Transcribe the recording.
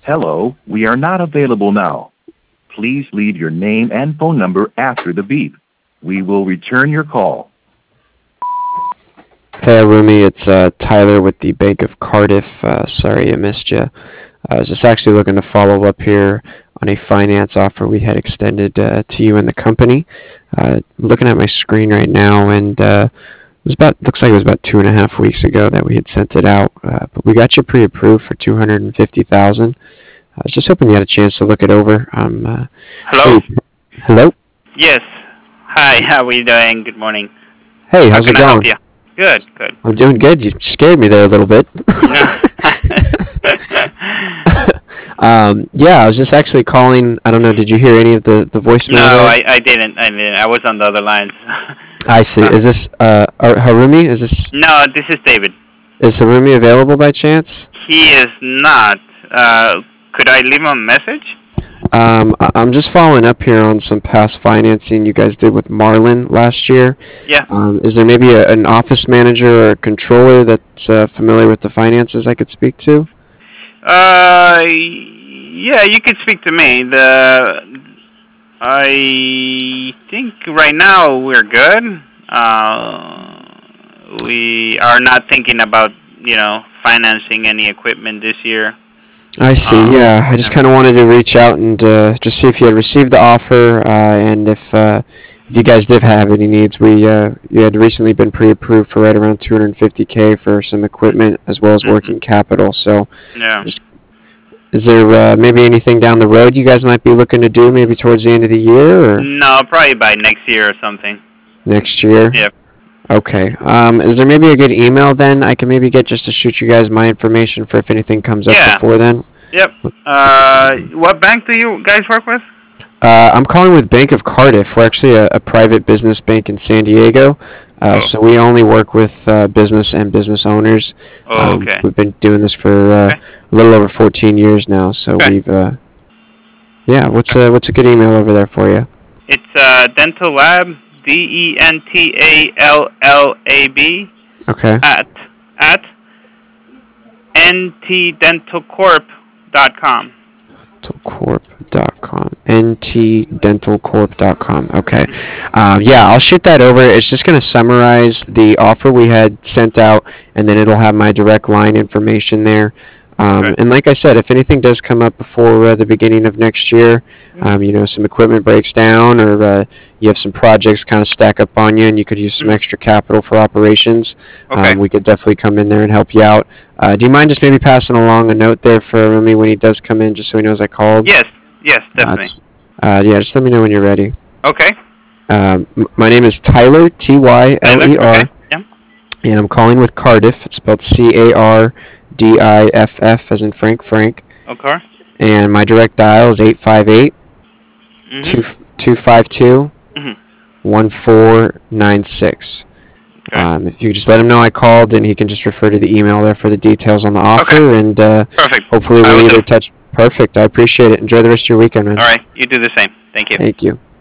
Hello, we are not available now. Please leave your name and phone number after the beep. We will return your call. Hey, Arumi, it's Tyler with the Bank of Cardiff. Sorry I missed you. I was just actually looking to follow up here on a finance offer we had extended to you and the company. Looking at my screen right now, and looks like it was about 2.5 weeks ago that we had sent it out. But we got you pre-approved for $250,000. I was just hoping you had a chance to look it over. Hello? Hello? Yes. Hi, how are you doing? Good morning. Hey, how's it How can I help going? you? Good, good. I'm doing good. You scared me there a little bit. Yeah, I was just actually calling. I don't know, did you hear any of the voicemail No, there? I didn't. I was on the other lines. I see. Is this Harumi? No, this is David. Is Harumi available by chance? He is not. Could I leave him a message? I'm just following up here on some past financing you guys did with Marlin last year. Yeah. Is there maybe an office manager or a controller that's familiar with the finances I could speak to? Yeah, you could speak to me. I think right now we're good. We are not thinking about, financing any equipment this year. I see. Yeah, I just kind of wanted to reach out and just see if you had received the offer, and if you guys did have any needs. You had recently been pre-approved for right around $250K for some equipment as well as working capital. So, Yeah. is there maybe anything down the road you guys might be looking to do, maybe towards the end of the year or No, probably by next year or something. next year? Yep. Okay. Is there maybe a good email then I can maybe get just to shoot you guys my information for if anything comes up Yeah. before then? Yep. What bank do you guys work with? I'm calling with Bank of Cardiff. We're actually a private business bank in San Diego. So we only work with business and business owners. Oh, okay. We've been doing this for a little over 14 years now. So we've, yeah. What's a good email over there for you? It's Dental Lab, DENTALLAB. Okay. At ntdentalcorp.com. Dentalcorp.com. ntdentalcorp.com. Okay. Yeah, I'll shoot that over. It's just going to summarize the offer we had sent out, and then it'll have my direct line information there. And like I said, if anything does come up before the beginning of next year, some equipment breaks down or you have some projects kind of stack up on you and you could use some extra capital for operations, we could definitely come in there and help you out. Do you mind just maybe passing along a note there for me when he does come in, just so he knows I called? Yes, definitely. Yeah, just let me know when you're ready. Okay. My name is Tyler, Tyler, Okay. Yeah. And I'm calling with Cardiff. It's spelled CARDIFF as in Frank. Okay. And my direct dial is 858-252-1496. If you just let him know I called, then he can just refer to the email there for the details on the offer. And Perfect. Hopefully we'll either touch. Perfect. I appreciate it. Enjoy the rest of your weekend, man. All right. You do the same. Thank you. Thank you.